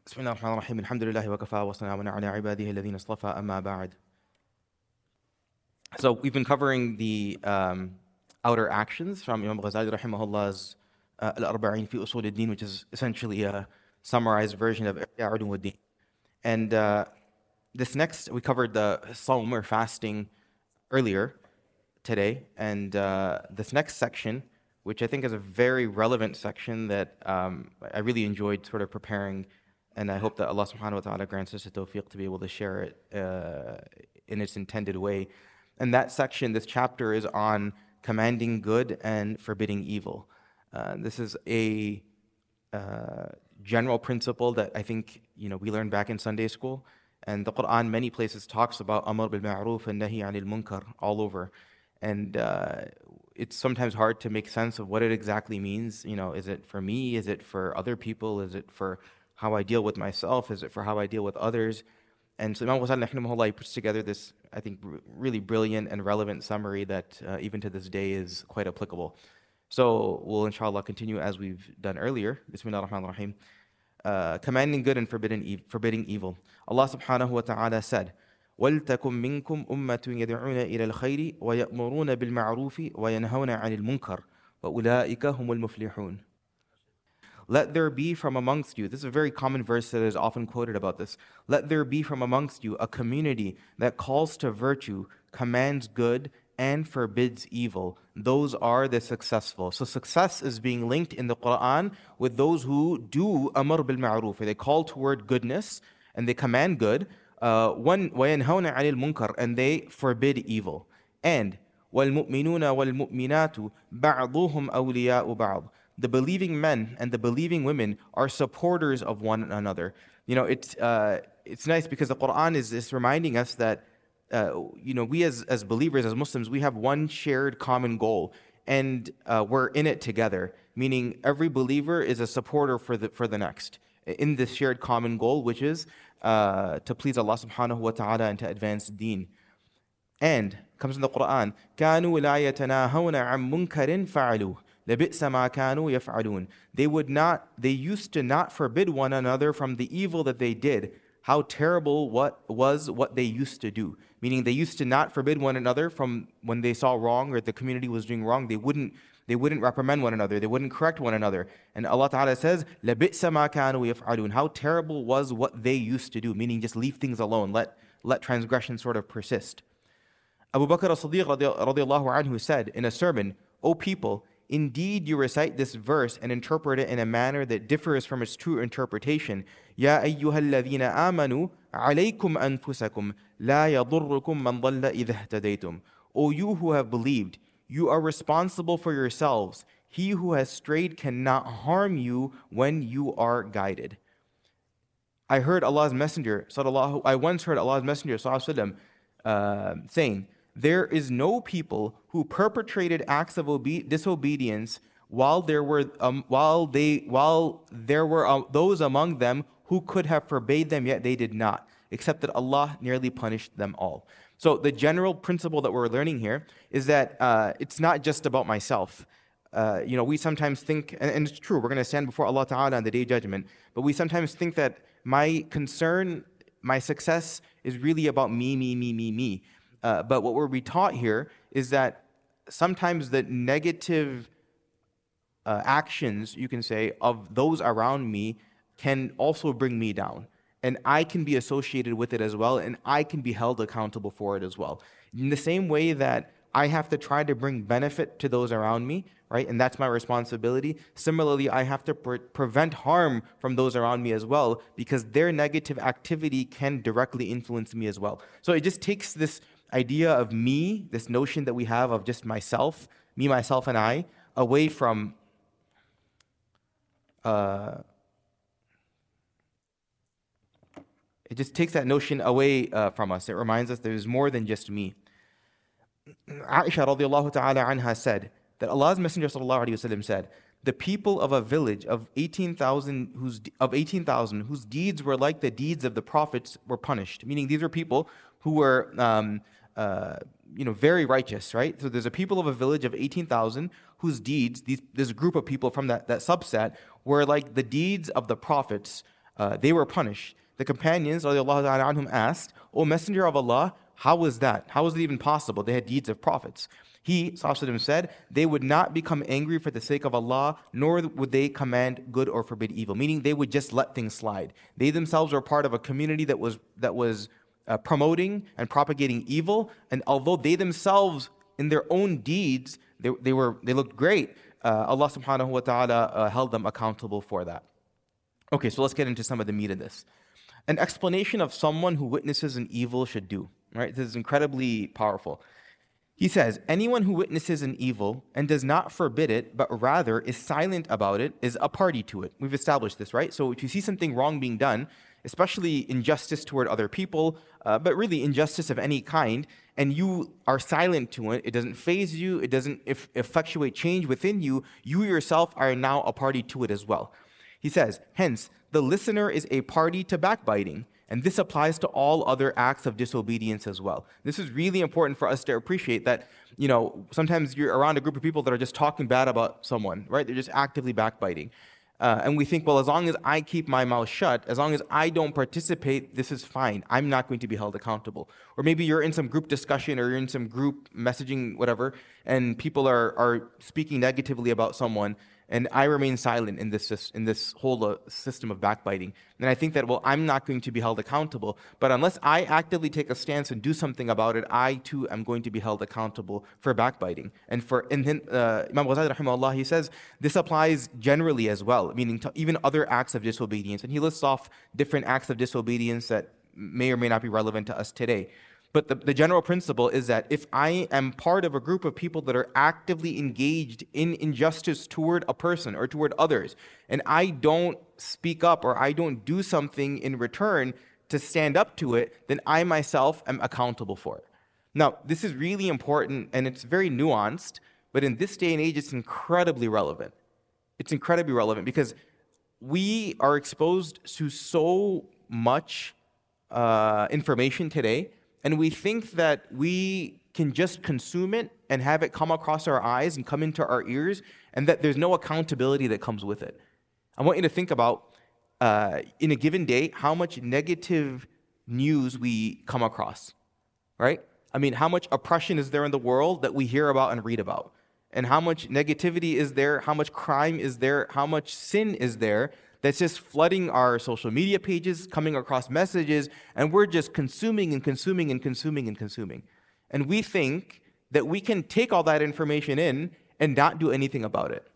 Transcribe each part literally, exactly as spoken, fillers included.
بسم الله الرحمن الرحيم الحمد لله وكفى وسلام على عباده الذين اصطفى أما بعد. So we've been covering the um, outer actions from Imam Ghazali rahimahullah's uh, Al-Arba'in fi Usul al-Din, which is essentially a summarized version of Ihya Ulum-ud-Din. And uh, this next, we covered the Sawm or fasting earlier today, and uh, this next section, which I think is a very relevant section that um, I really enjoyed sort of preparing. And I hope that Allah subhanahu wa ta'ala grants us the tawfiq to be able to share it uh, in its intended way. And that section, this chapter, is on commanding good and forbidding evil. Uh, this is a uh, general principle that I think you know we learned back in Sunday school. And the Quran, many places, talks about amr bil ma'ruf and nahi anil munkar all over. And uh, it's sometimes hard to make sense of what it exactly means. You know, is it for me? Is it for other people? Is it for how I deal with myself? Is it for how I deal with others? And so Imam Ghazali rahimahullah puts together this, I think, really brilliant and relevant summary that uh, even to this day is quite applicable. So we'll inshallah continue as we've done earlier. Bismillah ar-Rahman ar-Rahim. Uh, commanding good and forbidding, e- forbidding evil. Allah subhanahu wa ta'ala said, وَلْتَكُمْ مِنْكُمْ أُمَّةٌ يَدْعُونَ إِلَى الْخَيْرِ وَيَأْمُرُونَ بِالْمَعْرُوفِ وَيَنْهَوْنَ عَنِ الْمُنْكَرِ وَأُولَٰئِكَ هُمُ الْمُفْلِحُونَ. Let there be from amongst you, this is a very common verse that is often quoted about this. Let there be from amongst you a community that calls to virtue, commands good, and forbids evil. Those are the successful. So success is being linked in the Quran with those who do amr bil ma'ruf. They call toward goodness and they command good. Uh, one وَيَنْهَوْنَ عَنِ الْمُنْكَرِ, and they forbid evil. And وَالْمُؤْمِنُونَ وَالْمُؤْمِنَاتُ بَعْضُهُمْ أَوْلِيَاءُ بَعْضٍ. The believing men and the believing women are supporters of one another. You know, it's uh, it's nice because the Quran is, is reminding us that uh, you know we as as believers, as Muslims, we have one shared common goal, and uh, we're in it together. Meaning, every believer is a supporter for the for the next in this shared common goal, which is uh, to please Allah Subhanahu wa Taala and to advance Deen. And comes in the Quran, كانوا لا يتناهون عن منكر فعلوه. They would not, they used to not forbid one another from the evil that they did. How terrible what was what they used to do. Meaning they used to not forbid one another from when they saw wrong or the community was doing wrong. They wouldn't they wouldn't reprimand one another. They wouldn't correct one another. And Allah Ta'ala says, لَبِئْسَ مَا كَانُوا يَفْعَلُونَ. How terrible was what they used to do. Meaning just leave things alone. Let, let transgression sort of persist. Abu Bakr as-Siddiq radiallahu anhu said in a sermon, O people, indeed, you recite this verse and interpret it in a manner that differs from its true interpretation. يَا أَيُّهَا الَّذِينَ آمَنُوا عَلَيْكُمْ أَنفُسَكُمْ لَا يَضُرُّكُمْ مَنْ ضَلَّ إِذَا اهْتَدَيْتُمْ. O you who have believed, you are responsible for yourselves. He who has strayed cannot harm you when you are guided. I heard Allah's Messenger, sallallahu, I once heard Allah's Messenger, sallallahu, uh, saying, there is no people who perpetrated acts of obe- disobedience while there were um, while they while there were uh, those among them who could have forbade them, yet they did not, except that Allah nearly punished them all. So the general principle that we're learning here is that uh, it's not just about myself. Uh, you know, we sometimes think, and, and it's true, we're going to stand before Allah Ta'ala on the Day of Judgment, but we sometimes think that my concern, my success is really about me, me, me, me, me. Uh, but what we're be taught here is that sometimes the negative uh, actions, you can say, of those around me can also bring me down. And I can be associated with it as well, and I can be held accountable for it as well. In the same way that I have to try to bring benefit to those around me, right? And that's my responsibility. Similarly, I have to pre- prevent harm from those around me as well, because their negative activity can directly influence me as well. So it just takes this idea of me, this notion that we have of just myself, me, myself, and I, away from uh, it just takes that notion away uh, from us. It reminds us there's more than just me. Aisha radiallahu ta'ala anha said that Allah's Messenger sallallahu alaihi wasallam said, the people of a village of eighteen thousand whose of eighteen thousand whose deeds were like the deeds of the prophets were punished. Meaning these are people who were um, uh, you know, very righteous, right? So there's a people of a village of eighteen thousand whose deeds, these, this group of people from that, that subset, were like the deeds of the prophets uh, they were punished. The companions, radiallahu ta'ala anhum, asked, O Messenger of Allah, how was that? How was it even possible? They had deeds of prophets. He, sallallahu alaihi wasallam, said, they would not become angry for the sake of Allah, nor would they command good or forbid evil. Meaning they would just let things slide. They themselves were part of a community that was that was uh, promoting and propagating evil. And although they themselves, in their own deeds, they, they were they looked great, uh, Allah subhanahu wa ta'ala uh, held them accountable for that. Okay, so let's get into some of the meat of this. An explanation of someone who witnesses an evil should do. Right? This is incredibly powerful. He says, anyone who witnesses an evil and does not forbid it, but rather is silent about it, is a party to it. We've established this, right? So if you see something wrong being done, especially injustice toward other people, uh, but really injustice of any kind, and you are silent to it, it doesn't faze you, it doesn't eff- effectuate change within you, you yourself are now a party to it as well. He says, hence, the listener is a party to backbiting. And this applies to all other acts of disobedience as well. This is really important for us to appreciate that, you know, sometimes you're around a group of people that are just talking bad about someone, right? They're just actively backbiting. Uh, and we think, well, as long as I keep my mouth shut, as long as I don't participate, this is fine. I'm not going to be held accountable. Or maybe you're in some group discussion or you're in some group messaging, whatever, and people are, are speaking negatively about someone, and I remain silent in this in this whole uh, system of backbiting. And I think that, well, I'm not going to be held accountable. But unless I actively take a stance and do something about it, I too am going to be held accountable for backbiting. And for and then, uh, Imam Ghazali, rahimahullah, he says this applies generally as well, meaning to even other acts of disobedience. And he lists off different acts of disobedience that may or may not be relevant to us today. But the, the general principle is that if I am part of a group of people that are actively engaged in injustice toward a person or toward others, and I don't speak up or I don't do something in return to stand up to it, then I myself am accountable for it. Now, this is really important and it's very nuanced, but in this day and age, it's incredibly relevant. It's incredibly relevant because we are exposed to so much uh, information today. And we think that we can just consume it and have it come across our eyes and come into our ears, and that there's no accountability that comes with it. I want you to think about, uh, in a given day, how much negative news we come across, right? I mean, how much oppression is there in the world that we hear about and read about? And how much negativity is there? How much crime is there? How much sin is there? That's just flooding our social media pages, coming across messages, and we're just consuming and consuming and consuming and consuming. And we think that we can take all that information in and not do anything about it.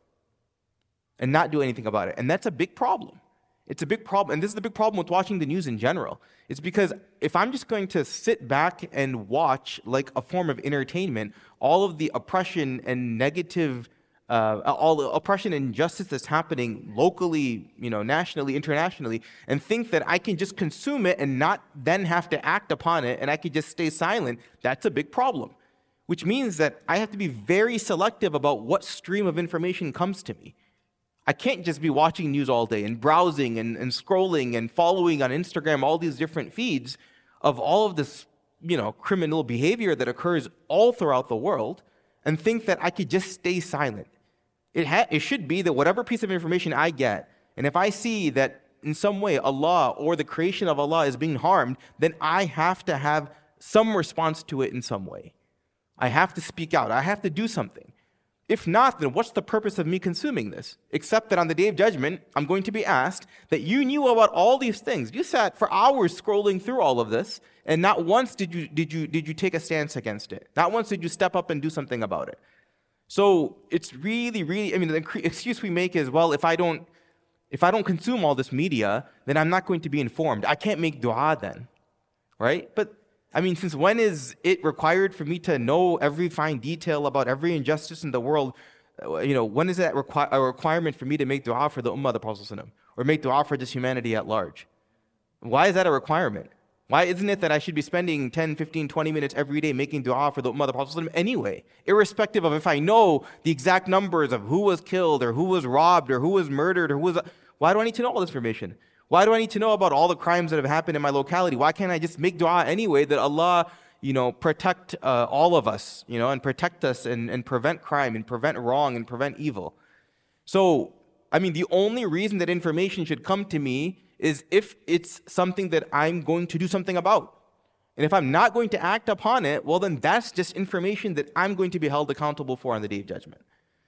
And not do anything about it. And that's a big problem. It's a big problem. And this is the big problem with watching the news in general. It's because if I'm just going to sit back and watch, like a form of entertainment, all of the oppression and negative Uh, all the oppression and injustice that's happening locally, you know, nationally, internationally, and think that I can just consume it and not then have to act upon it, and I could just stay silent, that's a big problem. Which means that I have to be very selective about what stream of information comes to me. I can't just be watching news all day and browsing and, and scrolling and following on Instagram all these different feeds of all of this, you know, criminal behavior that occurs all throughout the world, and think that I could just stay silent. It, ha- it should be that whatever piece of information I get, and if I see that in some way Allah or the creation of Allah is being harmed, then I have to have some response to it in some way. I have to speak out. I have to do something. If not, then what's the purpose of me consuming this? Except that on the day of judgment, I'm going to be asked that you knew about all these things. You sat for hours scrolling through all of this, and not once did you did you did you take a stance against it. Not once did you step up and do something about it. So it's really, really, I mean, the excuse we make is, well, if I don't, if I don't consume all this media, then I'm not going to be informed. I can't make dua then, right? But I mean, since when is it required for me to know every fine detail about every injustice in the world? You know, when is that requi- a requirement for me to make dua for the ummah of the Prophet ﷺ, or make dua for just humanity at large? Why is that a requirement? Why isn't it that I should be spending ten, fifteen, twenty minutes every day making dua for the ummah of the Prophet ﷺ anyway, irrespective of if I know the exact numbers of who was killed or who was robbed or who was murdered or who was... Why do I need to know all this information? Why do I need to know about all the crimes that have happened in my locality? Why can't I just make dua anyway that Allah, you know, protect uh, all of us, you know, and protect us and, and prevent crime and prevent wrong and prevent evil? So, I mean, the only reason that information should come to me is if it's something that I'm going to do something about. And if I'm not going to act upon it, well, then that's just information that I'm going to be held accountable for on the Day of Judgment.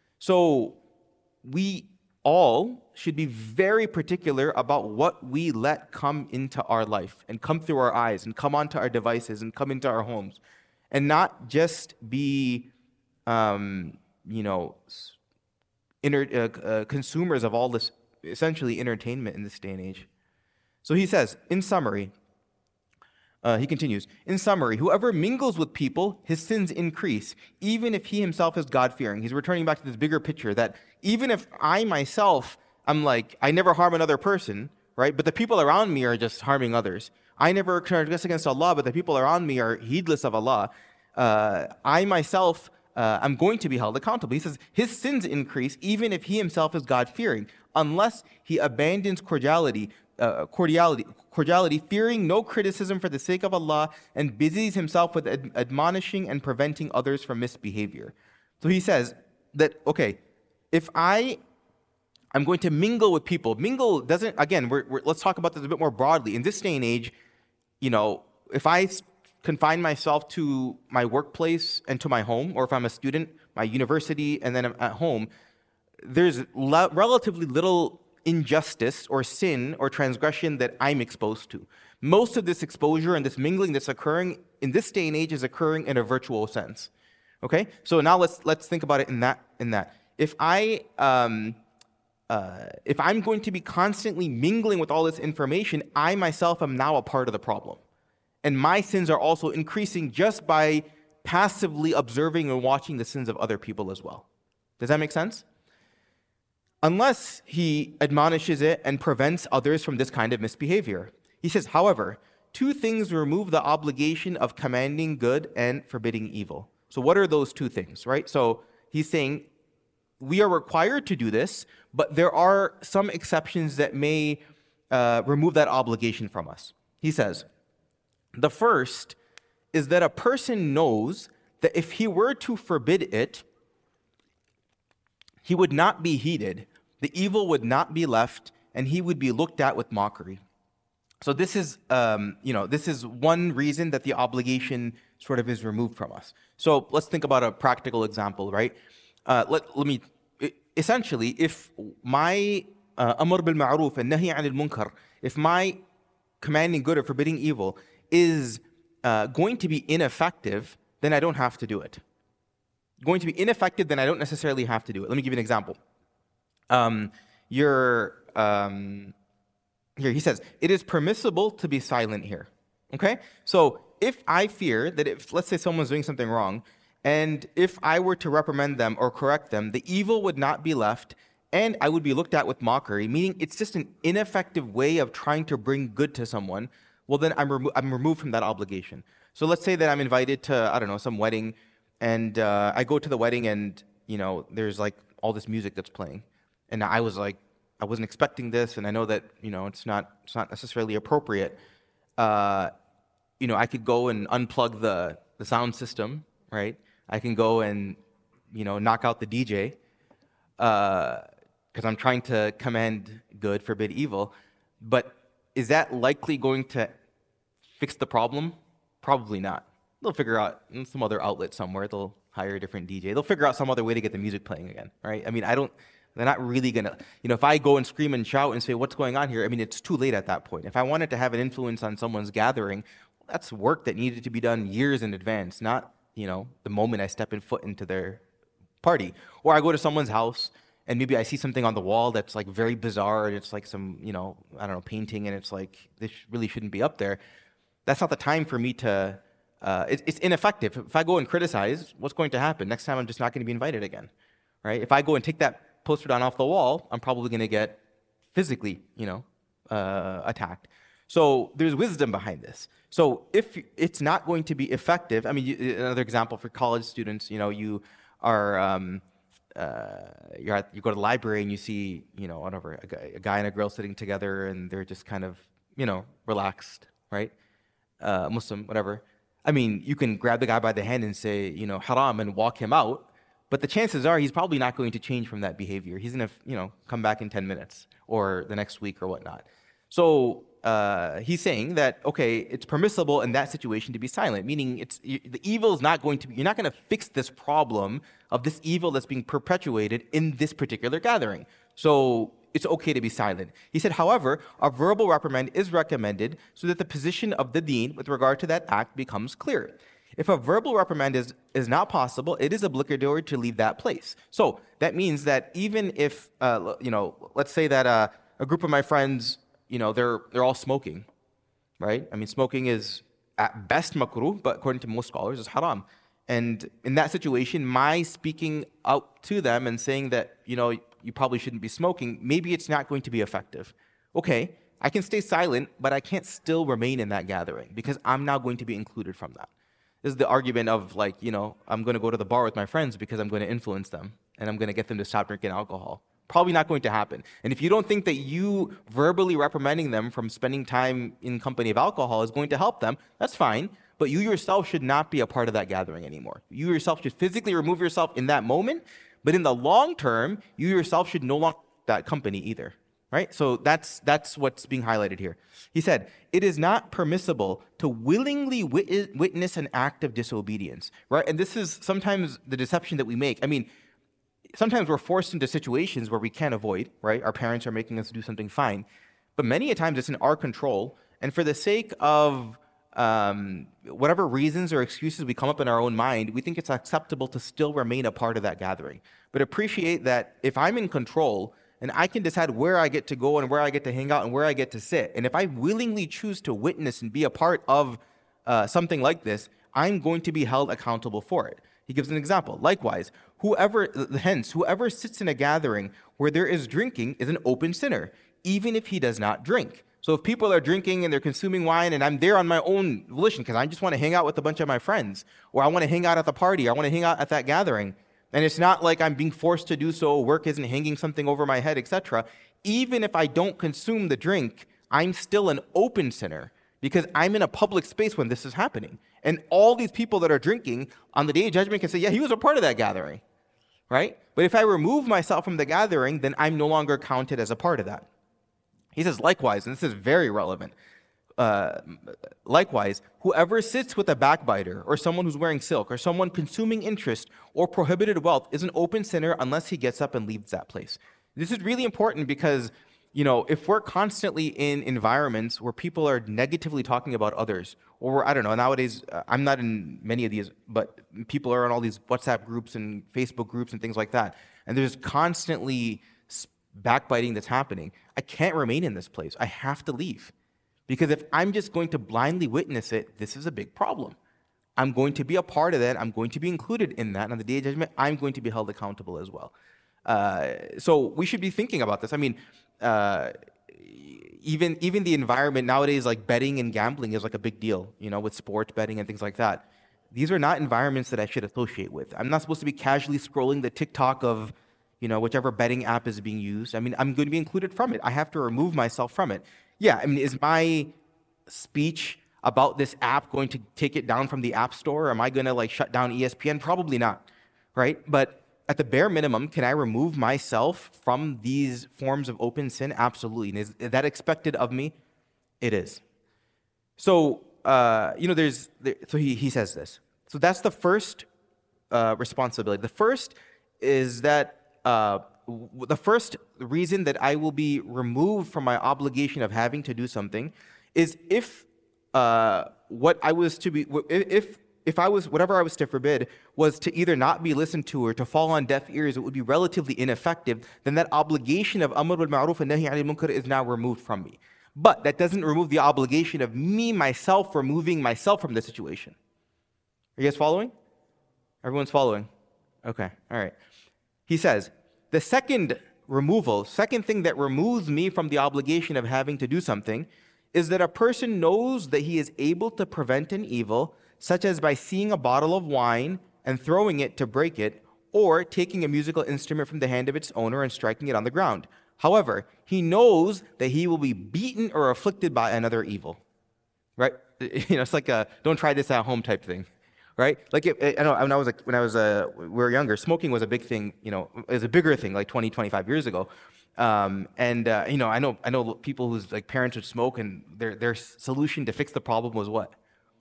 So we all should be very particular about what we let come into our life and come through our eyes and come onto our devices and come into our homes, and not just be, um, you know, inter- uh, uh, consumers of all this essentially entertainment in this day and age. So he says, in summary, Uh, he continues, in summary, whoever mingles with people, his sins increase, even if he himself is God-fearing. He's returning back to this bigger picture that even if I myself, I'm like, I never harm another person, right? But the people around me are just harming others. I never transgress against Allah, but the people around me are heedless of Allah. Uh, I myself, uh, I'm going to be held accountable. He says, his sins increase, even if he himself is God-fearing, unless he abandons cordiality, Uh, cordiality, cordiality, fearing no criticism for the sake of Allah, and busies himself with ad- admonishing and preventing others from misbehavior. So he says that, okay, if I am going to mingle with people, mingle doesn't, again, we're, we're, let's talk about this a bit more broadly. In this day and age, you know, if I confine myself to my workplace and to my home, or if I'm a student, my university, and then I'm at home, there's le- relatively little injustice or sin or transgression that I'm exposed to. Most of this exposure and this mingling that's occurring in this day and age is occurring in a virtual sense. Okay, so now let's let's think about it in that in that. If I um, uh, if I'm going to be constantly mingling with all this information, I myself am now a part of the problem, and my sins are also increasing just by passively observing and watching the sins of other people as well. Does that make sense? Unless he admonishes it and prevents others from this kind of misbehavior. He says, however, two things remove the obligation of commanding good and forbidding evil. So what are those two things, right? So he's saying we are required to do this, but there are some exceptions that may uh, remove that obligation from us. He says, the first is that a person knows that if he were to forbid it, he would not be heeded, the evil would not be left, and he would be looked at with mockery. So this is, um, you know, this is one reason that the obligation sort of is removed from us. So let's think about a practical example, right? Uh, let, let me, essentially, if my uh, amr bil ma'ruf and nahi anil munkar, if my commanding good or forbidding evil is uh, going to be ineffective, then I don't have to do it. Going to be ineffective, then I don't necessarily have to do it. Let me give you an example. Um, you're, um, here, he says, it is permissible to be silent here. Okay? So if I fear that if, let's say someone's doing something wrong, and if I were to reprimand them or correct them, the evil would not be left, and I would be looked at with mockery, meaning it's just an ineffective way of trying to bring good to someone, well then I'm, remo- I'm removed from that obligation. So let's say that I'm invited to, I don't know, some wedding, and uh, I go to the wedding and, you know, there's like all this music that's playing. And I was like, I wasn't expecting this, and I know that, you know, it's not it's not necessarily appropriate. Uh, you know, I could go and unplug the, the sound system, right? I can go and, you know, knock out the D J, because uh, I'm trying to command good, forbid evil. But is that likely going to fix the problem? Probably not. They'll figure out some other outlet somewhere. They'll hire a different D J. They'll figure out some other way to get the music playing again, right? I mean, I don't, they're not really going to, you know, if I go and scream and shout and say, what's going on here? I mean, it's too late at that point. If I wanted to have an influence on someone's gathering, well, that's work that needed to be done years in advance, not, you know, the moment I step in foot into their party. Or I go to someone's house and maybe I see something on the wall that's like very bizarre, and it's like some, you know, I don't know, painting, and it's like, this really shouldn't be up there. That's not the time for me to, Uh, it, it's ineffective. If I go and criticize, what's going to happen? Next time I'm just not going to be invited again, right? If I go and take that poster down off the wall, I'm probably going to get physically, you know, uh, attacked. So there's wisdom behind this. So if it's not going to be effective, I mean, you, another example for college students, you know, you are, um, uh, you're at, you go to the library and you see, you know, whatever, a guy, a guy and a girl sitting together, and they're just kind of, you know, relaxed, right? Uh, Muslim, whatever. I mean, you can grab the guy by the hand and say, you know, haram, and walk him out, but the chances are he's probably not going to change from that behavior. He's going to, you know, come back in ten minutes or the next week or whatnot. So uh, he's saying that, okay, it's permissible in that situation to be silent, meaning it's you, the evil is not going to be, you're not going to fix this problem of this evil that's being perpetuated in this particular gathering. So it's okay to be silent. He said, however, a verbal reprimand is recommended so that the position of the deen with regard to that act becomes clear. If a verbal reprimand is, is not possible, it is obligatory to leave that place. So that means that even if, uh, you know, let's say that uh, a group of my friends, you know, they're they're all smoking, right? I mean, smoking is at best makruh, but according to most scholars, is haram. And in that situation, my speaking out to them and saying that, you know, you probably shouldn't be smoking, maybe it's not going to be effective. Okay, I can stay silent, but I can't still remain in that gathering because I'm now going to be included from that. This is the argument of like, you know, I'm going to go to the bar with my friends because I'm going to influence them and I'm going to get them to stop drinking alcohol. Probably not going to happen. And if you don't think that you verbally reprimanding them from spending time in company of alcohol is going to help them, that's fine. But you yourself should not be a part of that gathering anymore. You yourself should physically remove yourself in that moment. But in the long term, you yourself should no longer be that company either. Right? So that's that's what's being highlighted here. He said, it is not permissible to willingly wit- witness an act of disobedience. Right? And this is sometimes the deception that we make. I mean, sometimes we're forced into situations where we can't avoid, right? Our parents are making us do something, fine. But many a times it's in our control. And for the sake of um, whatever reasons or excuses we come up in our own mind, we think it's acceptable to still remain a part of that gathering. But appreciate that if I'm in control and I can decide where I get to go and where I get to hang out and where I get to sit, and if I willingly choose to witness and be a part of uh, something like this, I'm going to be held accountable for it. He gives an example. Likewise, whoever, hence, whoever sits in a gathering where there is drinking is an open sinner, even if he does not drink. So if people are drinking and they're consuming wine and I'm there on my own volition because I just want to hang out with a bunch of my friends, or I want to hang out at the party, or I want to hang out at that gathering, and it's not like I'm being forced to do so, work isn't hanging something over my head, et cetera, even if I don't consume the drink, I'm still an open sinner because I'm in a public space when this is happening. And all these people that are drinking on the day of judgment can say, yeah, he was a part of that gathering, right? But if I remove myself from the gathering, then I'm no longer counted as a part of that. He says, likewise, and this is very relevant, uh, likewise, whoever sits with a backbiter or someone who's wearing silk or someone consuming interest or prohibited wealth is an open sinner unless he gets up and leaves that place. This is really important because, you know, if we're constantly in environments where people are negatively talking about others, or I don't know, nowadays, uh, I'm not in many of these, but people are in all these WhatsApp groups and Facebook groups and things like that, and there's constantly backbiting that's happening. I can't remain in this place. I have to leave. Because if I'm just going to blindly witness it, this is a big problem. I'm going to be a part of that. I'm going to be included in that. And on the day of judgment, I'm going to be held accountable as well. Uh, so we should be thinking about this. I mean, uh, even even the environment nowadays, like betting and gambling is like a big deal, you know, with sports betting and things like that. These are not environments that I should associate with. I'm not supposed to be casually scrolling the TikTok of, you know, whichever betting app is being used. I mean, I'm going to be included from it. I have to remove myself from it. Yeah, I mean, is my speech about this app going to take it down from the App Store? Am I going to like shut down E S P N? Probably not, right? But at the bare minimum, can I remove myself from these forms of open sin? Absolutely. And is that expected of me? It is. So, uh, you know, there's, there, so he, he says this. So that's the first uh, responsibility. The first is that uh, w- the first reason that I will be removed from my obligation of having to do something is if uh, what I was to be, if if I was, whatever I was to forbid was to either not be listened to or to fall on deaf ears, it would be relatively ineffective, then that obligation of amr bil ma'ruf and nahy anil munkar is now removed from me. But that doesn't remove the obligation of me, myself, removing myself from the situation. Are you guys following? Everyone's following? Okay, all right. He says, the second removal, second thing that removes me from the obligation of having to do something is that a person knows that he is able to prevent an evil, such as by seeing a bottle of wine and throwing it to break it, or taking a musical instrument from the hand of its owner and striking it on the ground. However, he knows that he will be beaten or afflicted by another evil, right? You know, it's like a don't try this at home type thing, right? Like it, I know when I was a, when I was a, we were younger, smoking was a big thing. You know, it was a bigger thing like twenty, twenty-five years ago. Um, and uh, you know, I know I know people whose like parents would smoke, and their their solution to fix the problem was what?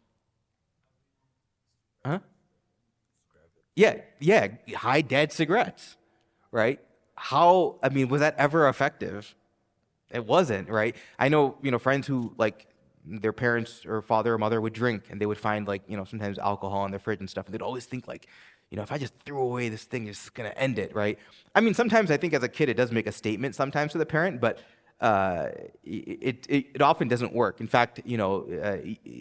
Huh? Yeah, yeah, high dead cigarettes, right? How, I mean, was that ever effective? It wasn't, right? I know, you know, friends who like their parents or father or mother would drink and they would find like, you know, sometimes alcohol in their fridge and stuff. And they'd always think like, you know, if I just threw away this thing, it's gonna end it, right? I mean, sometimes I think as a kid it does make a statement sometimes to the parent, but uh, it, it it often doesn't work. In fact, you know, uh,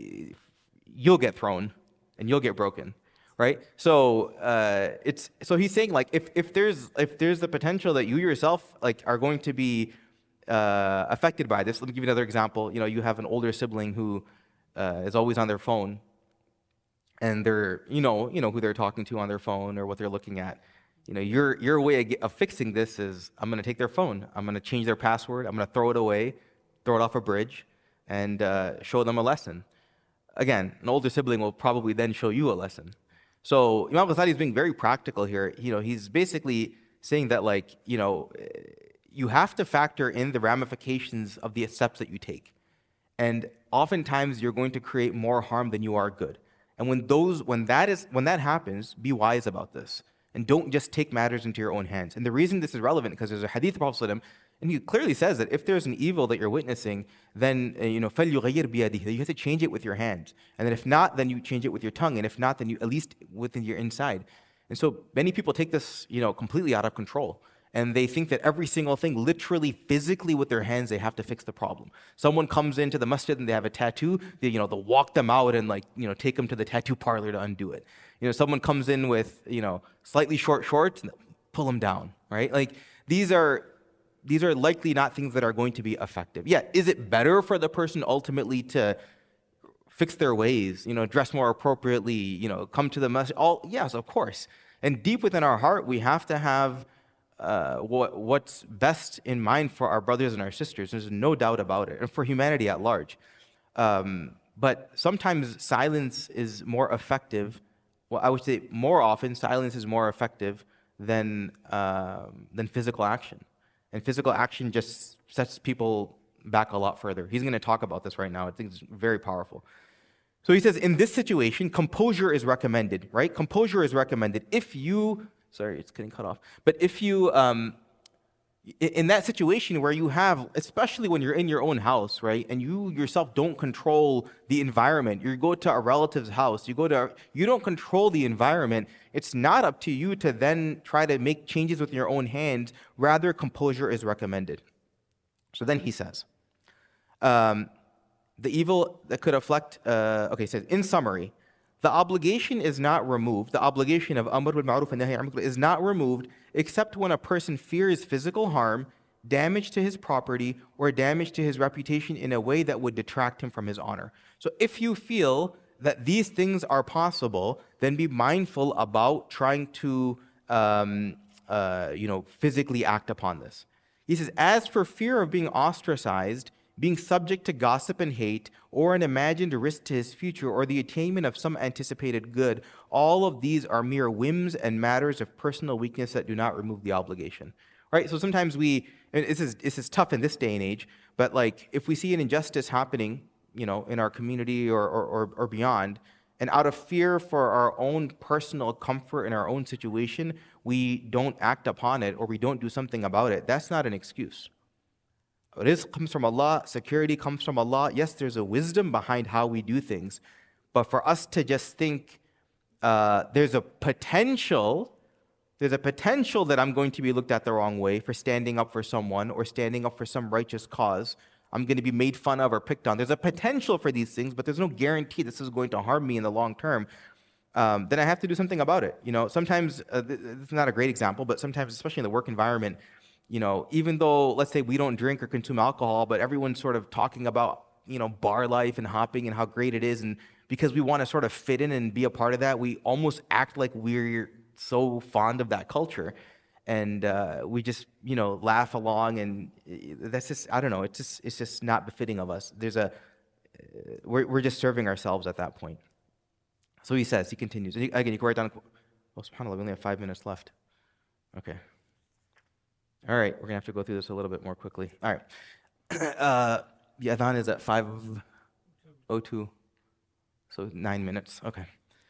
you'll get thrown and you'll get broken, right? So uh, it's so he's saying like if if there's if there's the potential that you yourself like are going to be uh, affected by this. Let me give you another example. You know, you have an older sibling who uh, is always on their phone, and they're you know you know who they're talking to on their phone or what they're looking at. You know, your your way of, get, of fixing this is I'm going to take their phone, I'm going to change their password, I'm going to throw it away, throw it off a bridge, and uh, show them a lesson. Again, an older sibling will probably then show you a lesson. So Imam Ghazali is being very practical here. You know, he's basically saying that like you know you have to factor in the ramifications of the steps that you take. And oftentimes you're going to create more harm than you are good. And when those when that is when that happens, be wise about this. And don't just take matters into your own hands. And the reason this is relevant because there's a hadith of Prophet ﷺ, and he clearly says that if there's an evil that you're witnessing, then uh, you know فَلْيُغَيِّرْ بِيَدِهِ, you have to change it with your hands. And then if not, then you change it with your tongue. And if not, then you at least within your inside. And so many people take this you know completely out of control. And they think that every single thing, literally, physically with their hands, they have to fix the problem. Someone comes into the masjid and they have a tattoo, they, you know, they'll walk them out and like, you know, take them to the tattoo parlor to undo it. You know, someone comes in with, you know, slightly short shorts, and pull them down, right? Like these are, these are likely not things that are going to be effective. Yeah, is it better for the person ultimately to fix their ways, you know, dress more appropriately, you know, come to the masjid? All, yes, of course. And deep within our heart, we have to have Uh, what, what's best in mind for our brothers and our sisters. There's no doubt about it, and for humanity at large. Um, but sometimes silence is more effective. Well, I would say more often silence is more effective than um, than physical action, and physical action just sets people back a lot further. He's going to talk about this right now. I think it's very powerful. So he says, in this situation, composure is recommended. Right? Composure is recommended if you Sorry, it's getting cut off. But if you, um, in that situation where you have, especially when you're in your own house, right, and you yourself don't control the environment, you go to a relative's house, you go to, you don't control the environment, it's not up to you to then try to make changes with your own hands. Rather, composure is recommended. So then he says, um, the evil that could afflict, uh, okay, he says, in summary, the obligation is not removed. The obligation of Amr bil Ma'ruf and Nahy anil Munkar is not removed except when a person fears physical harm, damage to his property, or damage to his reputation in a way that would detract him from his honor. So if you feel that these things are possible, then be mindful about trying to, um, uh, you know, physically act upon this. He says, as for fear of being ostracized, being subject to gossip and hate, or an imagined risk to his future, or the attainment of some anticipated good, all of these are mere whims and matters of personal weakness that do not remove the obligation. Right? So sometimes we, and this is this is tough in this day and age, but like if we see an injustice happening, you know, in our community or or, or, or beyond, and out of fear for our own personal comfort in our own situation, we don't act upon it or we don't do something about it. That's not an excuse. Rizq comes from Allah, security comes from Allah. Yes, there's a wisdom behind how we do things, but for us to just think uh, there's a potential, there's a potential that I'm going to be looked at the wrong way for standing up for someone or standing up for some righteous cause. I'm going to be made fun of or picked on. There's a potential for these things, but there's no guarantee this is going to harm me in the long term. Um, then I have to do something about it. You know, sometimes uh, this is not a great example, but sometimes, especially in the work environment, you know, even though, let's say we don't drink or consume alcohol, but everyone's sort of talking about, you know, bar life and hopping and how great it is. And because we want to sort of fit in and be a part of that, we almost act like we're so fond of that culture. And uh, we just, you know, laugh along. And that's just, I don't know, it's just, it's just not befitting of us. There's a, we're, we're just serving ourselves at that point. So he says, he continues. Again, you can write down, oh, subhanAllah, we only have five minutes left. Okay. All right, we're going to have to go through this a little bit more quickly. All right. Uh, the adhan is at five oh two, so nine minutes. Okay.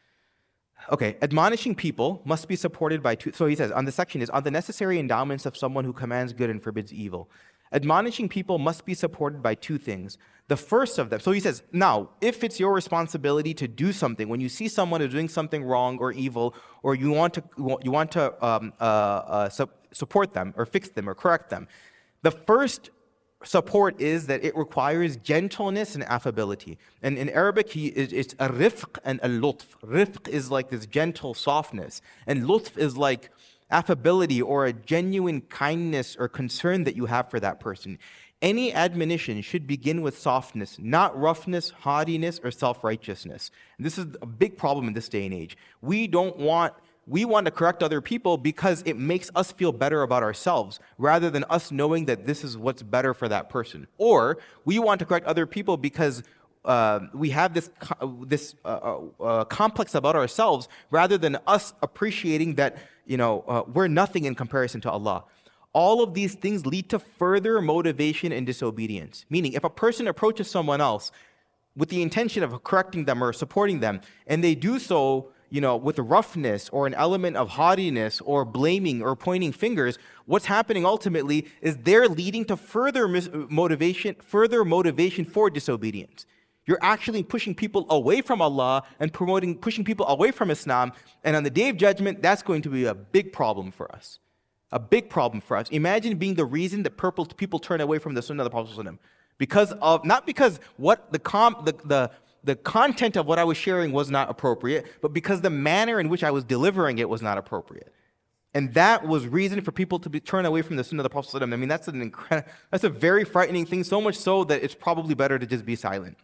Okay, admonishing people must be supported by two. So he says, on the section is on the necessary endowments of someone who commands good and forbids evil. Admonishing people must be supported by two things. The first of them, so he says, now, if it's your responsibility to do something, when you see someone who's doing something wrong or evil, or you want to you want to um, uh, uh, su- support them or fix them or correct them, the first support is that it requires gentleness and affability. And in Arabic, he, it's a rifq and a lutf. Rifq is like this gentle softness, and lutf is like affability or a genuine kindness or concern that you have for that person. Any admonition should begin with softness, not roughness, haughtiness, or self-righteousness. And this is a big problem in this day and age. We don't want We want to correct other people because it makes us feel better about ourselves rather than us knowing that this is what's better for that person. Or we want to correct other people because uh, we have this this uh, uh, complex about ourselves rather than us appreciating that, you know, uh, we're nothing in comparison to Allah. All of these things lead to further motivation and disobedience. Meaning, if a person approaches someone else with the intention of correcting them or supporting them, and they do so, you know, with roughness or an element of haughtiness or blaming or pointing fingers, what's happening ultimately is they're leading to further mis- motivation, further motivation for disobedience. You're actually pushing people away from Allah and promoting, pushing people away from Islam. And on the Day of Judgment, that's going to be a big problem for us. A big problem for us. Imagine being the reason that purple people turn away from the Sunnah of the Prophet ﷺ. Because of, not because what the, com, the, the the content of what I was sharing was not appropriate, but because the manner in which I was delivering it was not appropriate. And that was reason for people to be turned away from the Sunnah of the Prophet ﷺ. I mean, that's an incredible, that's a very frightening thing, so much so that it's probably better to just be silent.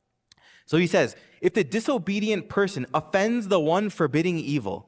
So he says, if the disobedient person offends the one forbidding evil,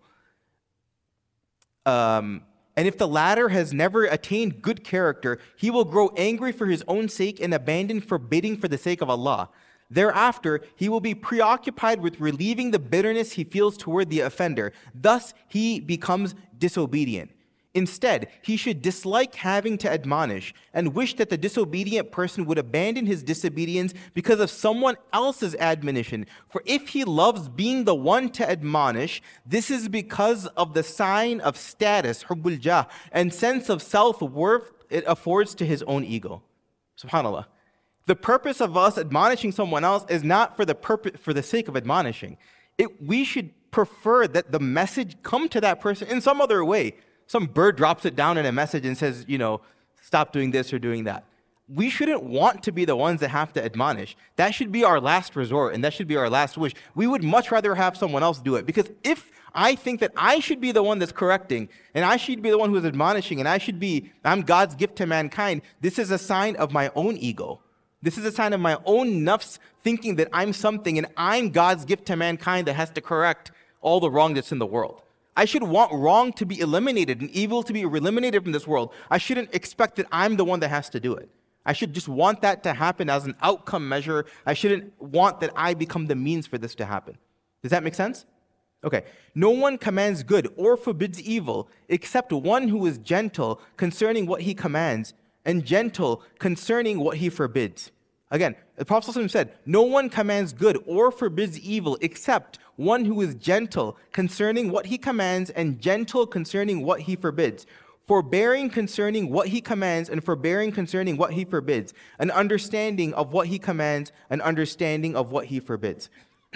um, and if the latter has never attained good character, he will grow angry for his own sake and abandon forbidding for the sake of Allah. Thereafter, he will be preoccupied with relieving the bitterness he feels toward the offender. Thus, he becomes disobedient. Instead, he should dislike having to admonish and wish that the disobedient person would abandon his disobedience because of someone else's admonition. For if he loves being the one to admonish, this is because of the sign of status, hubbul jah, and sense of self-worth it affords to his own ego. SubhanAllah. The purpose of us admonishing someone else is not for the purpose, for the sake of admonishing. It, we should prefer that the message come to that person in some other way. Some bird drops it down in a message and says, you know, stop doing this or doing that. We shouldn't want to be the ones that have to admonish. That should be our last resort, and that should be our last wish. We would much rather have someone else do it. Because if I think that I should be the one that's correcting, and I should be the one who is admonishing, and I should be, I'm God's gift to mankind, this is a sign of my own ego. This is a sign of my own nafs thinking that I'm something and I'm God's gift to mankind that has to correct all the wrong that's in the world. I should want wrong to be eliminated and evil to be eliminated from this world. I shouldn't expect that I'm the one that has to do it. I should just want that to happen as an outcome measure. I shouldn't want that I become the means for this to happen. Does that make sense? Okay. No one commands good or forbids evil except one who is gentle concerning what he commands and gentle concerning what he forbids. Again, the Prophet ﷺ said, no one commands good or forbids evil except one who is gentle concerning what he commands and gentle concerning what he forbids. Forbearing concerning what he commands and forbearing concerning what he forbids. An understanding of what he commands, an understanding of what he forbids.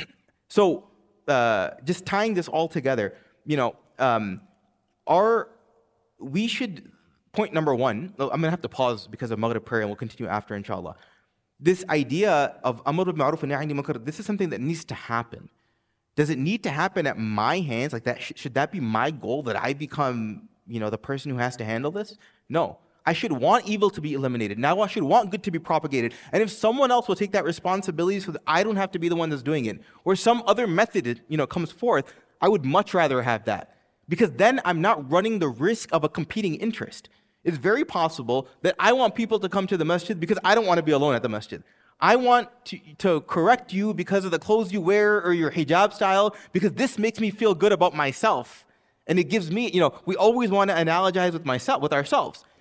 So, uh, just tying this all together, you know, um, our, we should... Point number one, I'm going to have to pause because of Maghrib prayer and we'll continue after, inshallah. This idea of Amr bil Ma'ruf and Nahy anil Munkar, this is something that needs to happen. Does it need to happen at my hands? Like that, should that be my goal, that I become, you know, the person who has to handle this? No. I should want evil to be eliminated. Now I should want good to be propagated. And if someone else will take that responsibility so that I don't have to be the one that's doing it, or some other method, you know, comes forth, I would much rather have that. Because then I'm not running the risk of a competing interest. It's very possible that I want people to come to the masjid because I don't want to be alone at the masjid. I want to, to correct you because of the clothes you wear or your hijab style, because this makes me feel good about myself. And it gives me, you know, we always want to analogize with myself, with ourselves.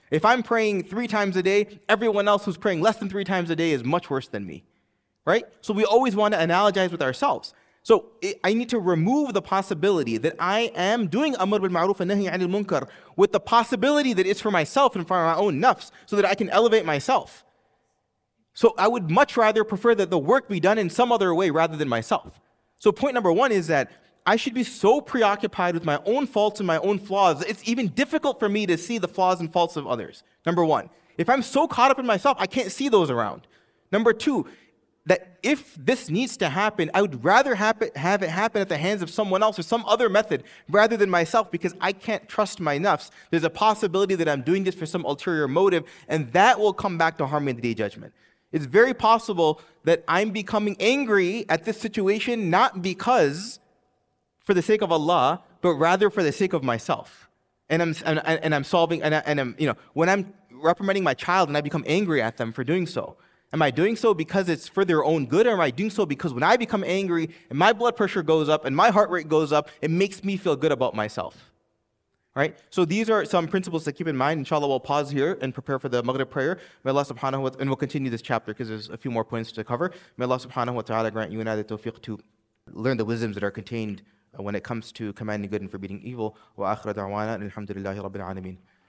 If I'm praying three times a day, everyone else who's praying less than three times a day is much worse than me, right? So we always want to analogize with ourselves. So I need to remove the possibility that I am doing amr bil ma'ruf and nahi anil munkar with the possibility that it's for myself and for my own nafs, so that I can elevate myself. So I would much rather prefer that the work be done in some other way rather than myself. So point number one is that I should be so preoccupied with my own faults and my own flaws, it's even difficult for me to see the flaws and faults of others. Number one, if I'm so caught up in myself, I can't see those around. Number two, that if this needs to happen, I would rather have it, have it happen at the hands of someone else or some other method rather than myself, because I can't trust my nafs. There's a possibility that I'm doing this for some ulterior motive, and that will come back to harm me in the day of judgment. It's very possible that I'm becoming angry at this situation not because for the sake of Allah, but rather for the sake of myself. And I'm and, and I'm solving and, I, and I'm you know when I'm reprimanding my child and I become angry at them for doing so. Am I doing so because it's for their own good, or am I doing so because when I become angry and my blood pressure goes up and my heart rate goes up, it makes me feel good about myself? Right? So these are some principles to keep in mind. Inshallah, we'll pause here and prepare for the Maghrib prayer. May Allah subhanahu wa ta'ala, and we'll continue this chapter because there's a few more points to cover. May Allah subhanahu wa ta'ala grant you and I the tawfiq to learn the wisdoms that are contained when it comes to commanding good and forbidding evil. Wa akhira da'wana alhamdulillahi rabbil alameen.